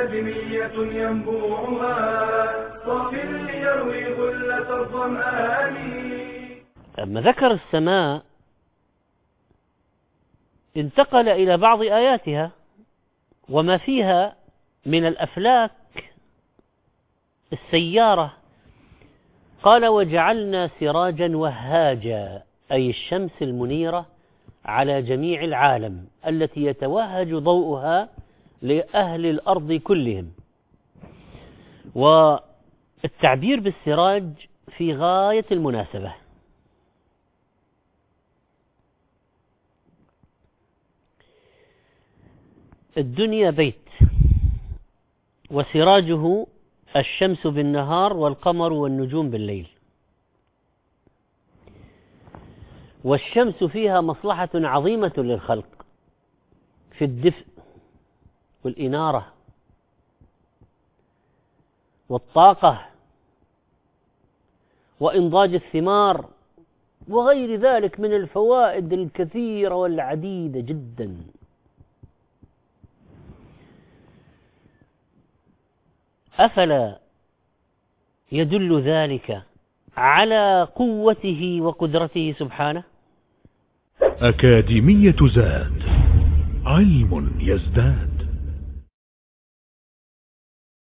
أكاديمية ينبوعها صاف ليروي غلة الظمآن. لما ذكر السماء انتقل إلى بعض آياتها وما فيها من الأفلاك السيارة. قال: وجعلنا سراجا وهاجا، أي الشمس المنيرة على جميع العالم التي يتوهج ضوءها لأهل الأرض كلهم. والتعبير بالسراج في غاية المناسبة. الدنيا بيت، وسراجه الشمس بالنهار والقمر والنجوم بالليل. والشمس فيها مصلحة عظيمة للخلق في الدفء والإنارة والطاقة وإنضاج الثمار وغير ذلك من الفوائد الكثيرة والعديدة جدا. أفلا يدل ذلك على قوته وقدرته سبحانه؟ أكاديمية زاد، علم يزداد.